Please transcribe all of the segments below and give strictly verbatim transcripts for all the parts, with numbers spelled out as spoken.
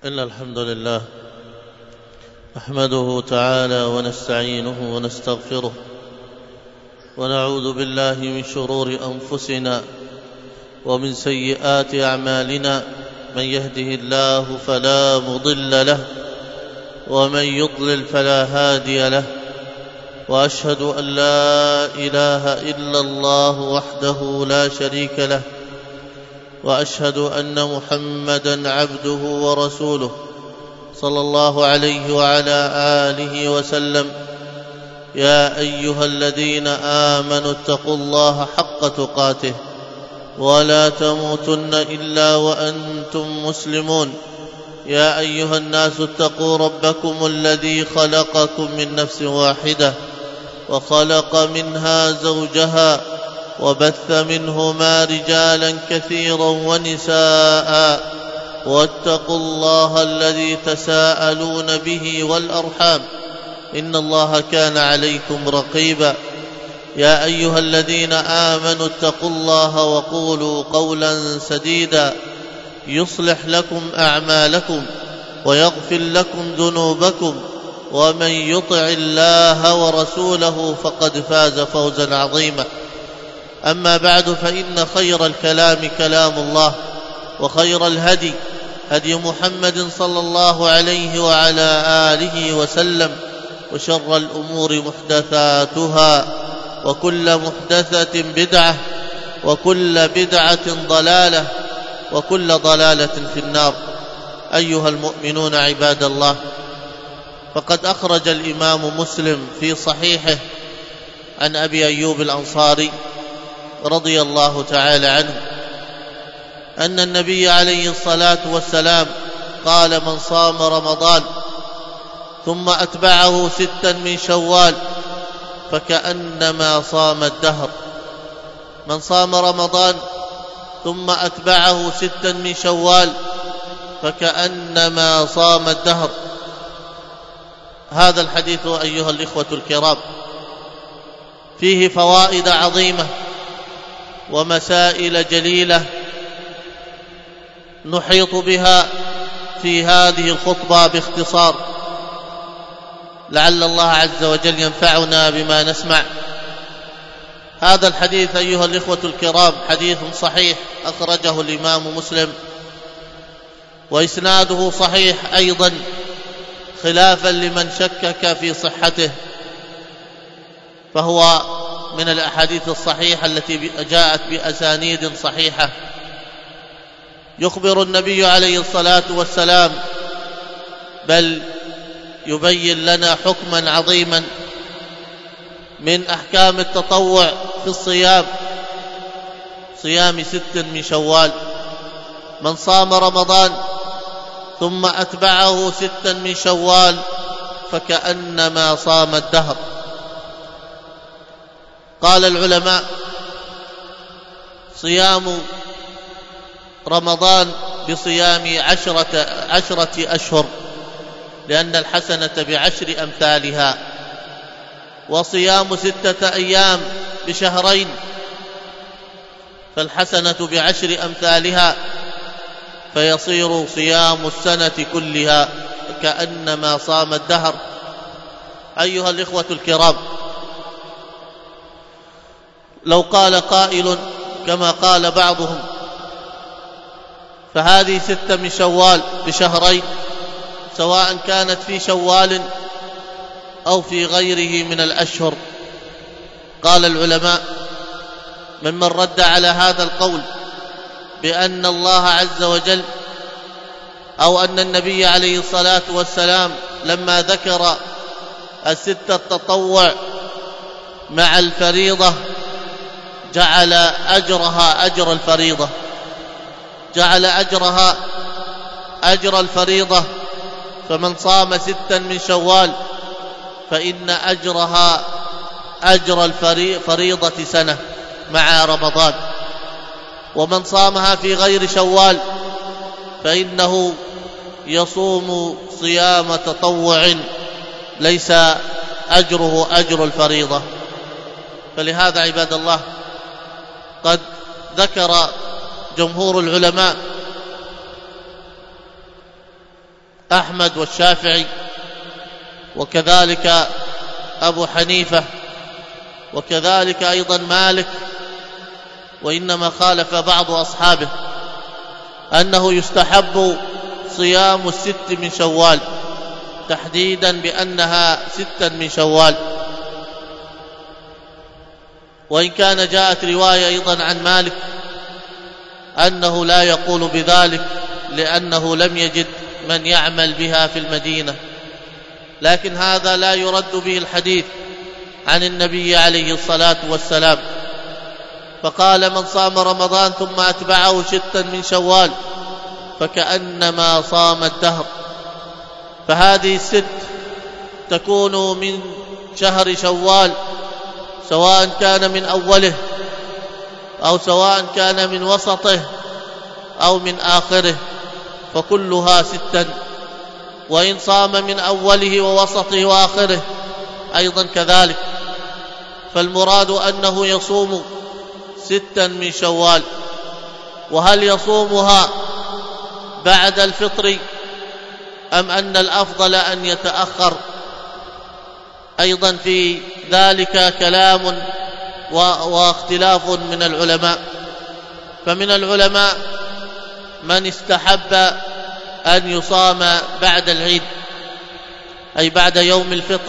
إن الحمد لله نحمده تعالى ونستعينه ونستغفره ونعوذ بالله من شرور أنفسنا ومن سيئات أعمالنا. من يهده الله فلا مضل له ومن يضلل فلا هادي له، وأشهد أن لا إله إلا الله وحده لا شريك له، وأشهد أن محمدًا عبده ورسوله صلى الله عليه وعلى آله وسلم. يا أيها الذين آمنوا اتقوا الله حق تقاته ولا تموتن إلا وأنتم مسلمون. يا أيها الناس اتقوا ربكم الذي خلقكم من نفس واحدة وخلق منها زوجها وبث منهما رجالا كثيرا ونساء، واتقوا الله الذي تساءلون به والأرحام إن الله كان عليكم رقيبا. يا أيها الذين آمنوا اتقوا الله وقولوا قولا سديدا يصلح لكم أعمالكم ويغفر لكم ذنوبكم، ومن يطع الله ورسوله فقد فاز فوزا عظيما. أما بعد، فإن خير الكلام كلام الله، وخير الهدي هدي محمد صلى الله عليه وعلى آله وسلم، وشر الأمور محدثاتها، وكل محدثة بدعة، وكل بدعة ضلالة، وكل ضلالة في النار. أيها المؤمنون عباد الله، فقد أخرج الإمام مسلم في صحيحه عن أبي أيوب الأنصاري رضي الله تعالى عنه أن النبي عليه الصلاة والسلام قال: من صام رمضان ثم أتبعه ستا من شوال فكأنما صام الدهر. من صام رمضان ثم أتبعه ستا من شوال فكأنما صام الدهر. هذا الحديث أيها الإخوة الكرام فيه فوائد عظيمة ومسائل جليلة نحيط بها في هذه الخطبة باختصار، لعل الله عز وجل ينفعنا بما نسمع. هذا الحديث أيها الإخوة الكرام حديث صحيح أخرجه الإمام مسلم، وإسناده صحيح أيضا خلافا لمن شكك في صحته، فهو من الأحاديث الصحيحة التي جاءت بأسانيد صحيحة. يخبر النبي عليه الصلاة والسلام بل يبين لنا حكما عظيما من أحكام التطوع في الصيام، صيام ست من شوال. من صام رمضان ثم أتبعه ستا من شوال فكأنما صام الدهر. قال العلماء: صيام رمضان بصيام عشرة, عشرة أشهر، لأن الحسنة بعشر أمثالها، وصيام ستة أيام بشهرين فالحسنة بعشر أمثالها، فيصير صيام السنة كلها كأنما صام الدهر. أيها الإخوة الكرام، لو قال قائل كما قال بعضهم: فهذه ستة من شوال بشهرين، سواء كانت في شوال أو في غيره من الأشهر. قال العلماء: ممن رد على هذا القول بأن الله عز وجل أو أن النبي عليه الصلاة والسلام لما ذكر الستة التطوع مع الفريضة جعل أجرها أجر الفريضة، جعل أجرها أجر الفريضة. فمن صام ستا من شوال فإن أجرها أجر الفريضة سنة مع رمضان، ومن صامها في غير شوال فإنه يصوم صيام تطوع ليس أجره أجر الفريضة. فلهذا عباد الله قد ذكر جمهور العلماء أحمد والشافعي، وكذلك أبو حنيفة، وكذلك أيضا مالك، وإنما خالف بعض أصحابه أنه يستحب صيام الست من شوال، تحديدا بأنها ستا من شوال. وإن كان جاءت رواية أيضا عن مالك أنه لا يقول بذلك لأنه لم يجد من يعمل بها في المدينة، لكن هذا لا يرد به الحديث عن النبي عليه الصلاة والسلام، فقال: من صام رمضان ثم أتبعه ستا من شوال فكأنما صام الدهر. فهذه الست تكون من شهر شوال، سواء كان من أوله أو سواء كان من وسطه أو من آخره، فكلها ستا. وإن صام من أوله ووسطه وآخره أيضا كذلك، فالمراد أنه يصوم ستا من شوال. وهل يصومها بعد الفطر أم أن الأفضل أن يتأخر؟ أيضا في ذلك كلام واختلاف من العلماء. فمن العلماء من استحب أن يصام بعد العيد، أي بعد يوم الفطر،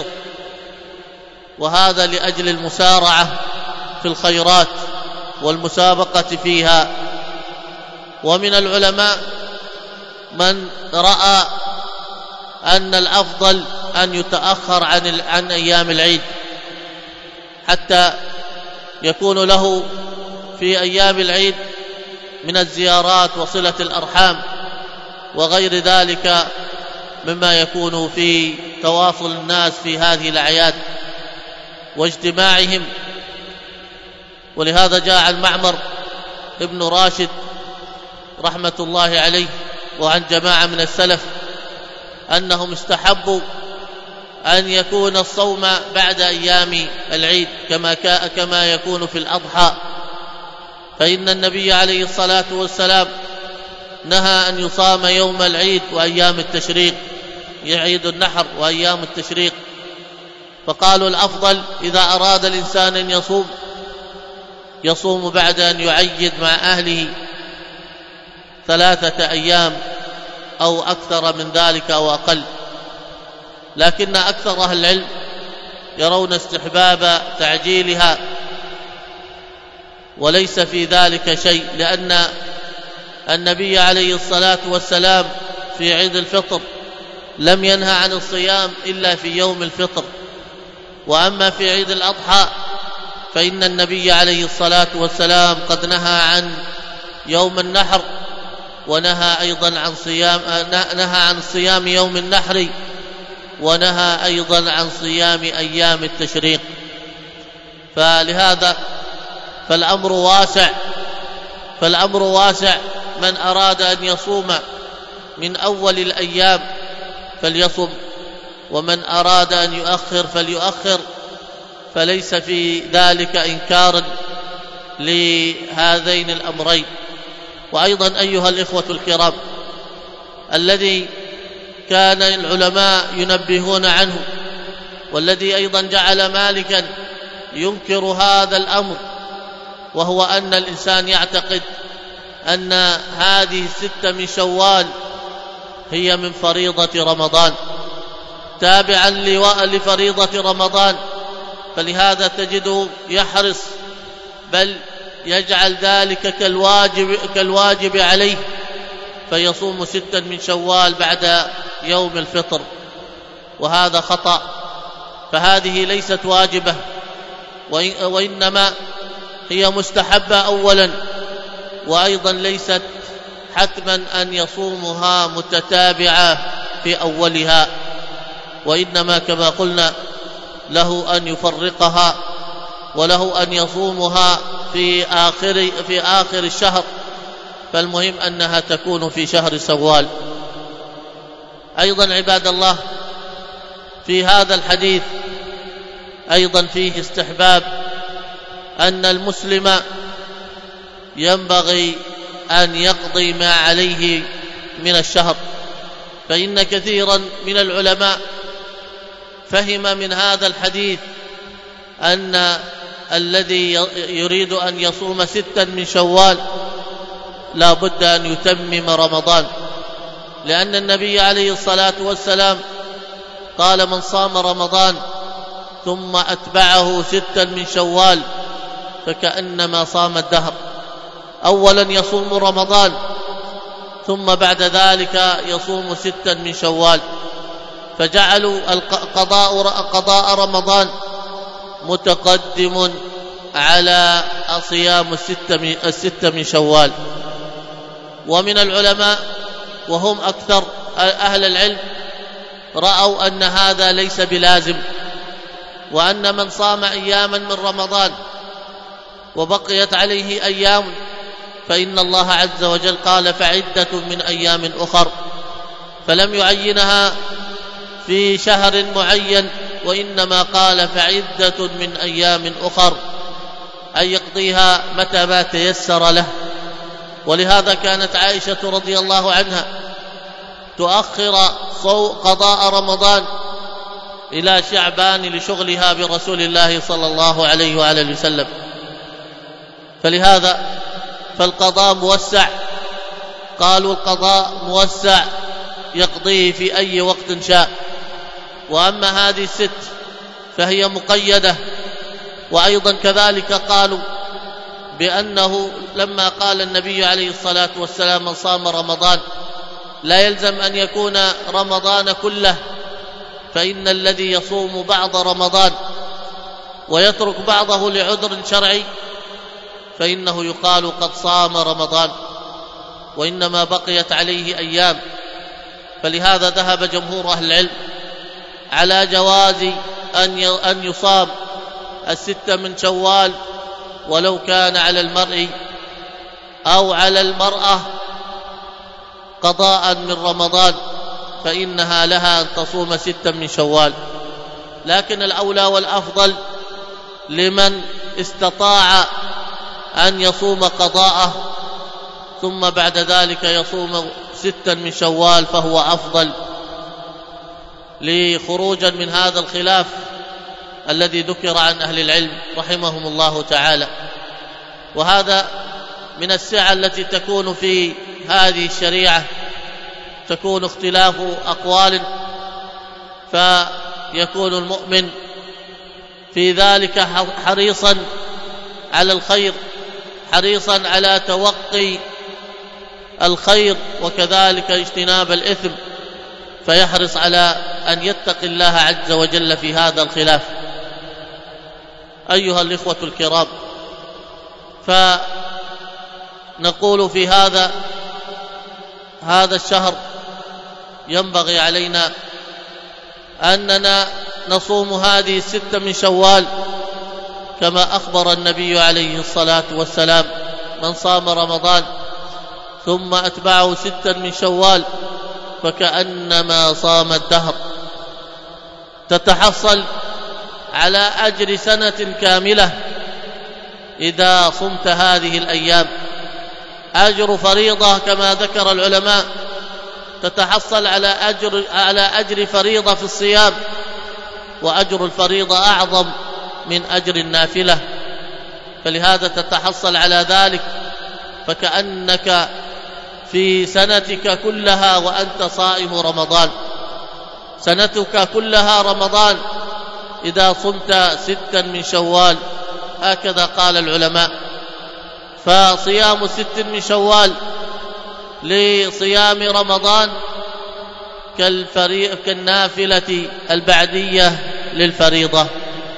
وهذا لأجل المسارعة في الخيرات والمسابقة فيها. ومن العلماء من رأى أن الأفضل أن يتأخر عن عن أيام العيد حتى يكون له في أيام العيد من الزيارات وصلة الأرحام وغير ذلك مما يكون في تواصل الناس في هذه الأعياد واجتماعهم. ولهذا جاء عن معمر ابن راشد رحمة الله عليه وعن جماعة من السلف أنهم استحبوا أن يكون الصوم بعد أيام العيد كما كما يكون في الأضحى، فإن النبي عليه الصلاة والسلام نهى أن يصام يوم العيد وأيام التشريق، عيد النحر وأيام التشريق. فقالوا الأفضل إذا أراد الإنسان أن يصوم يصوم بعد أن يعيد مع أهله ثلاثة أيام أو أكثر من ذلك أو أقل. لكن أكثر أهل العلم يرون استحباب تعجيلها، وليس في ذلك شيء، لأن النبي عليه الصلاة والسلام في عيد الفطر لم ينهى عن الصيام إلا في يوم الفطر. وأما في عيد الأضحى فإن النبي عليه الصلاة والسلام قد نهى عن يوم النحر، ونهى أيضا عن صيام نهى عن صيام يوم النحر، ونهى أيضا عن صيام أيام التشريق. فلهذا فالأمر واسع فالأمر واسع من أراد أن يصوم من أول الأيام فليصم، ومن أراد أن يؤخر فليؤخر، فليس في ذلك إنكار لهذين الأمرين. وأيضا أيها الإخوة الكرام، الذي كان العلماء ينبهون عنه والذي أيضا جعل مالكا ينكر هذا الأمر، وهو أن الإنسان يعتقد أن هذه الستة من شوال هي من فريضة رمضان تابعا لفريضة رمضان، فلهذا تجده يحرص بل يجعل ذلك كالواجب, كالواجب عليه، فيصوم ستا من شوال بعد يوم الفطر، وهذا خطأ. فهذه ليست واجبة، وإنما هي مستحبة أولا، وأيضا ليست حتما أن يصومها متتابعة في أولها، وإنما كما قلنا له أن يفرقها، وله أن يصومها في آخر, في آخر الشهر، فالمهم أنها تكون في شهر شوال. أيضا عباد الله، في هذا الحديث أيضا فيه استحباب أن المسلم ينبغي أن يقضي ما عليه من الشهر، فإن كثيرا من العلماء فهم من هذا الحديث أن الذي يريد أن يصوم ستا من شوال لا بد أن يتمم رمضان، لأن النبي عليه الصلاة والسلام قال: من صام رمضان ثم أتبعه ستا من شوال فكأنما صام الدهر. أولا يصوم رمضان ثم بعد ذلك يصوم ستا من شوال، فجعلوا القضاء قضاء رمضان متقدم على صيام الستة من شوال. ومن العلماء وهم أكثر أهل العلم رأوا أن هذا ليس بلازم، وأن من صام أياما من رمضان وبقيت عليه أيام فإن الله عز وجل قال: فعدة من أيام أخر، فلم يعينها في شهر معين، وإنما قال: فعدة من أيام أخر، أن يقضيها متى ما تيسر له. ولهذا كانت عائشة رضي الله عنها تؤخر قضاء رمضان إلى شعبان لشغلها برسول الله صلى الله عليه وآله وسلم. فلهذا فالقضاء موسع، قالوا القضاء موسع يقضيه في أي وقت شاء. وأما هذه الست فهي مقيدة. وأيضا كذلك قالوا بأنه لما قال النبي عليه الصلاة والسلام: من صام رمضان، لا يلزم أن يكون رمضان كله، فإن الذي يصوم بعض رمضان ويترك بعضه لعذر شرعي فإنه يقال قد صام رمضان، وإنما بقيت عليه أيام. فلهذا ذهب جمهور أهل العلم على جواز أن يصام الستة من شوال ولو كان على المرء أو على المرأة قضاء من رمضان، فإنها لها أن تصوم ستا من شوال. لكن الأولى والأفضل لمن استطاع أن يصوم قضاءه ثم بعد ذلك يصوم ستا من شوال فهو أفضل، لخروجا من هذا الخلاف الذي ذكر عن أهل العلم رحمهم الله تعالى. وهذا من السعة التي تكون في هذه الشريعة، تكون اختلاف أقوال، فيكون المؤمن في ذلك حريصا على الخير، حريصا على توقي الخير وكذلك اجتناب الإثم، فيحرص على أن يتقي الله عز وجل في هذا الخلاف. أيها الإخوة الكرام، فنقول في هذا هذا الشهر ينبغي علينا أننا نصوم هذه الستة من شوال كما أخبر النبي عليه الصلاة والسلام: من صام رمضان ثم أتبعه ستا من شوال فكأنما صام الدهر. تتحصل على أجر سنة كاملة إذا صمت هذه الأيام. أجر فريضة كما ذكر العلماء، تتحصل على أجر, على أجر فريضة في الصيام، وأجر الفريضة أعظم من أجر النافلة، فلهذا تتحصل على ذلك، فكأنك في سنتك كلها وأنت صائم رمضان، سنتك كلها رمضان إذا صمت ستا من شوال، هكذا قال العلماء. فصيام ست من شوال لصيام رمضان كالنافلة البعدية للفريضة.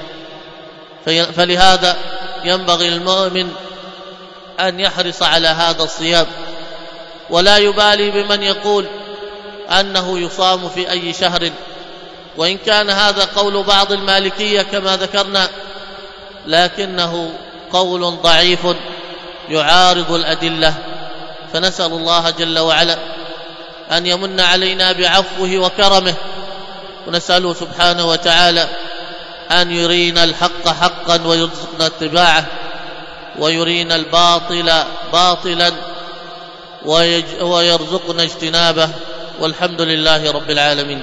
فلهذا ينبغي للمؤمن أن يحرص على هذا الصيام، ولا يبالي بمن يقول أنه يصام في أي شهر، وإن كان هذا قول بعض المالكية كما ذكرنا، لكنه قول ضعيف يعارض الأدلة. فنسأل الله جل وعلا أن يمن علينا بعفوه وكرمه، ونسأله سبحانه وتعالى أن يرينا الحق حقا ويرزقنا اتباعه، ويرينا الباطل باطلا ويرزقنا اجتنابه، والحمد لله رب العالمين.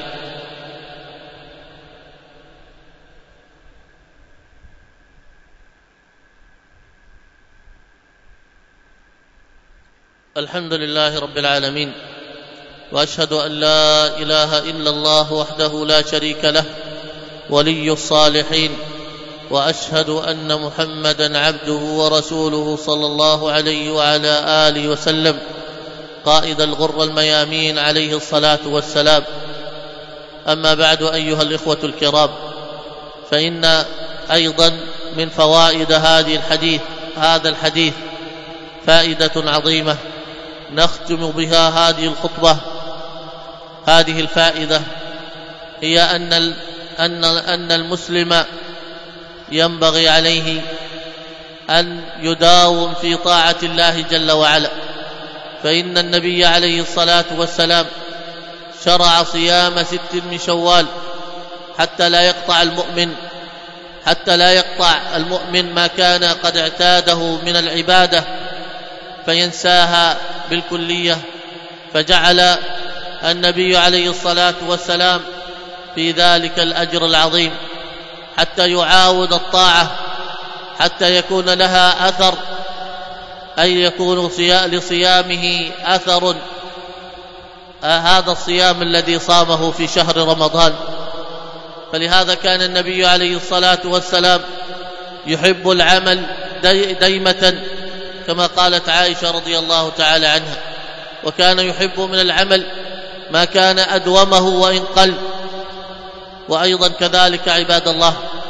الحمد لله رب العالمين، وأشهد أن لا إله إلا الله وحده لا شريك له ولي الصالحين، وأشهد أن محمدًا عبده ورسوله صلى الله عليه وعلى آله وسلم، قائد الغر الميامين عليه الصلاة والسلام. أما بعد، أيها الإخوة الكرام، فإن أيضا من فوائد هذه الحديث هذا الحديث فائدة عظيمة نختم بها هذه الخطبة. هذه الفائدة هي أن أن أن المسلم ينبغي عليه أن يداوم في طاعة الله جل وعلا، فإن النبي عليه الصلاة والسلام شرع صيام ست من شوال حتى لا يقطع المؤمن حتى لا يقطع المؤمن ما كان قد اعتاده من العبادة فينساها بالكلية، فجعل النبي عليه الصلاة والسلام في ذلك الأجر العظيم حتى يعاود الطاعة، حتى يكون لها أثر، أي يكون لصيامه أثر، هذا الصيام الذي صامه في شهر رمضان. فلهذا كان النبي عليه الصلاة والسلام يحب العمل ديمة، كما قالت عائشة رضي الله تعالى عنها، وكان يحب من العمل ما كان أدومه وإن قل. وأيضا كذلك عباد الله،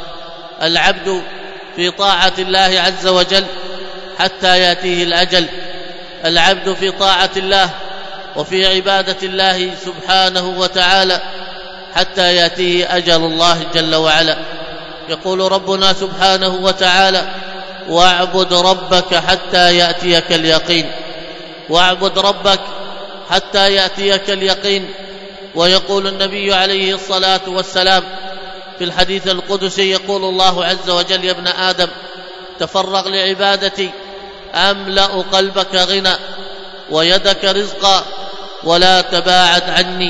العبد في طاعة الله عز وجل حتى يأتيه الأجل، العبد في طاعة الله وفي عبادة الله سبحانه وتعالى حتى يأتيه أجل الله جل وعلا. يقول ربنا سبحانه وتعالى: واعبد ربك حتى يأتيك اليقين، واعبد ربك حتى يأتيك اليقين. ويقول النبي عليه الصلاة والسلام في الحديث القدسي، يقول الله عز وجل: يا ابن آدم تفرغ لعبادتي أملأ قلبك غنى ويدك رزقا ولا تباعد عني،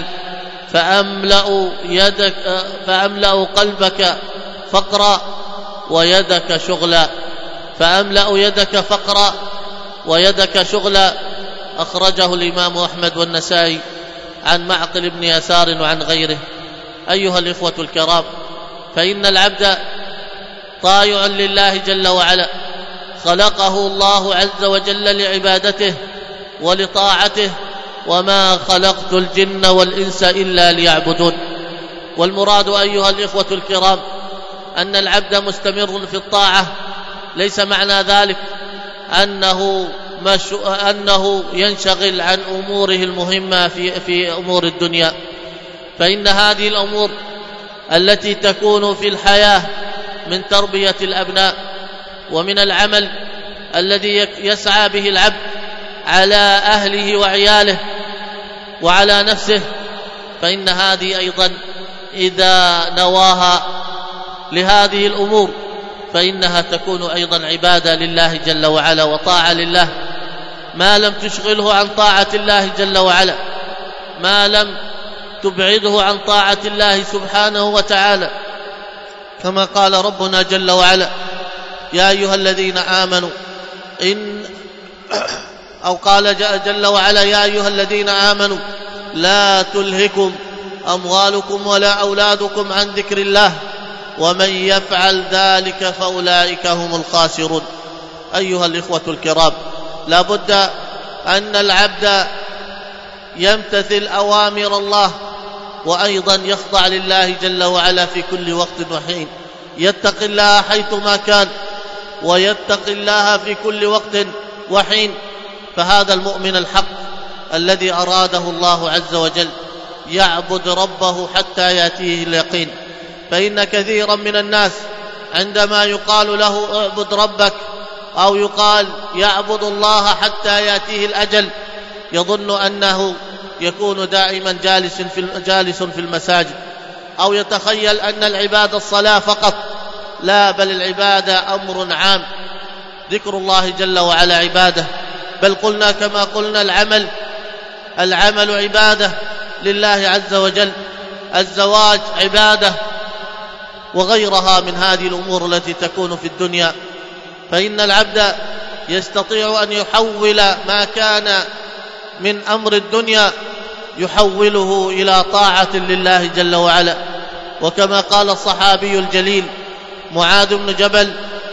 فأملأ, يدك فأملأ قلبك فقرا ويدك شغلا فأملأ يدك فقرا ويدك شغلا. أخرجه الإمام أحمد والنسائي عن معقل بن يسار وعن غيره. أيها الإخوة الكرام، فإن العبد طائع لله جل وعلا، خلقه الله عز وجل لعبادته ولطاعته، وما خلقت الجن والإنس إلا ليعبدون. والمراد أيها الإخوة الكرام أن العبد مستمر في الطاعة، ليس معنى ذلك أنه, مش... أنه ينشغل عن أموره المهمة في... في أمور الدنيا، فإن هذه الأمور التي تكون في الحياة من تربية الأبناء ومن العمل الذي يسعى به العبد على أهله وعياله وعلى نفسه، فإن هذه أيضا إذا نواها لهذه الأمور فإنها تكون أيضا عبادة لله جل وعلا وطاعة لله، ما لم تشغله عن طاعة الله جل وعلا، ما لم تبعده عن طاعة الله سبحانه وتعالى، كما قال ربنا جل وعلا: يا أيها الذين آمنوا إن أو قال جل وعلا: يا أيها الذين آمنوا لا تلهكم أموالكم ولا أولادكم عن ذكر الله ومن يفعل ذلك فأولئك هم الخاسرون. أيها الإخوة الكرام، لا بد أن العبد يمتثل أوامر الله، وأيضا يخضع لله جل وعلا في كل وقت وحين، يتقي الله حيثما كان ويتقي الله في كل وقت وحين. فهذا المؤمن الحق الذي أراده الله عز وجل يعبد ربه حتى يأتيه اليقين. فإن كثيرا من الناس عندما يقال له اعبد ربك أو يقال يعبد الله حتى يأتيه الأجل يظن أنه يكون دائما جالس في جالس في المساجد، أو يتخيل أن العبادة الصلاة فقط. لا، بل العبادة أمر عام، ذكر الله جل وعلا عبادة، بل قلنا كما قلنا العمل العمل عبادة، لله عز وجل، الزواج عبادة وغيرها من هذه الأمور التي تكون في الدنيا. فإن العبد يستطيع أن يحول ما كان من أمر الدنيا يحوله إلى طاعة لله جل وعلا. وكما قال الصحابي الجليل معاذ بن جبل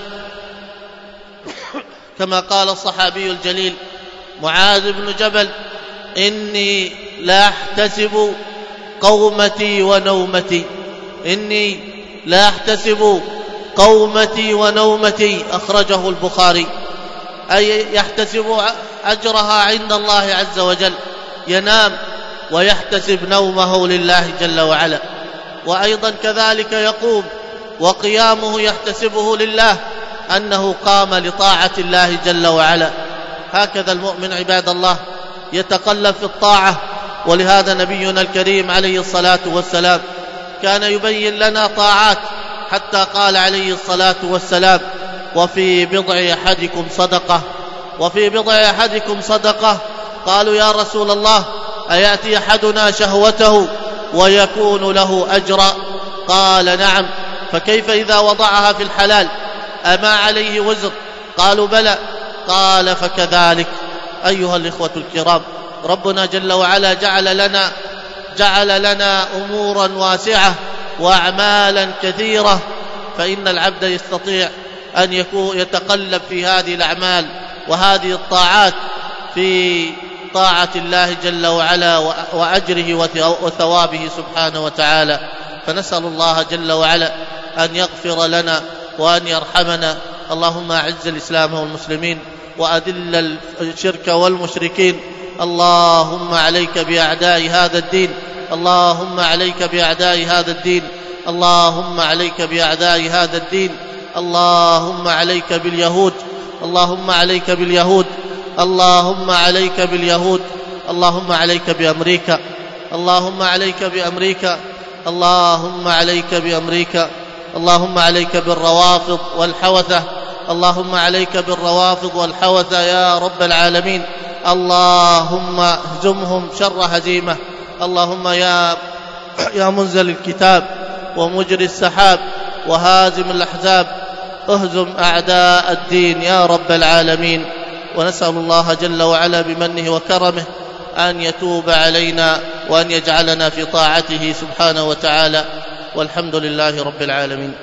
كما قال الصحابي الجليل معاذ بن جبل: إني لا أحتسب قومتي ونومتي إني لا أحتسب قومتي ونومتي أخرجه البخاري، أي يحتسب أجرها عند الله عز وجل، ينام ويحتسب نومه لله جل وعلا. وأيضا كذلك يقوم وقيامه يحتسبه لله، أنه قام لطاعة الله جل وعلا. هكذا المؤمن عباد الله يتقلب في الطاعة. ولهذا نبينا الكريم عليه الصلاة والسلام كان يبين لنا طاعات، حتى قال عليه الصلاة والسلام: وفي بضع أحدكم صدقة وفي بضع أحدكم صدقة قالوا: يا رسول الله، أيأتي أحدنا شهوته ويكون له أجرا؟ قال: نعم. فكيف إذا وضعها في الحلال، أما عليه وزر؟ قالوا: بلى. قال: فكذلك. أيها الإخوة الكرام، ربنا جل وعلا جعل لنا جعل لنا أمورا واسعة وأعمالا كثيرة، فإن العبد يستطيع أن يكون يتقلب في هذه الأعمال وهذه الطاعات في طاعة الله جل وعلا وأجره وثوابه سبحانه وتعالى. فنسأل الله جل وعلا أن يغفر لنا وأن يرحمنا. اللهم أعز الإسلام والمسلمين وأذل الشرك والمشركين. اللهم عليك بأعداء هذا الدين اللهم عليك بأعداء هذا الدين اللهم عليك بأعداء هذا الدين اللهم عليك باليهود اللهم عليك باليهود اللهم عليك باليهود اللهم عليك بأمريكا اللهم عليك بأمريكا اللهم عليك بأمريكا اللهم عليك بالروافض والحوثة اللهم عليك بالروافض والحوثة يا رب العالمين. اللهم اهزمهم شر هزيمة. اللهم يا يا منزل الكتاب ومجري السحاب وهازم الأحزاب، اهزم أعداء الدين يا رب العالمين. ونسأل الله جل وعلا بمنه وكرمه أن يتوب علينا وأن يجعلنا في طاعته سبحانه وتعالى، والحمد لله رب العالمين.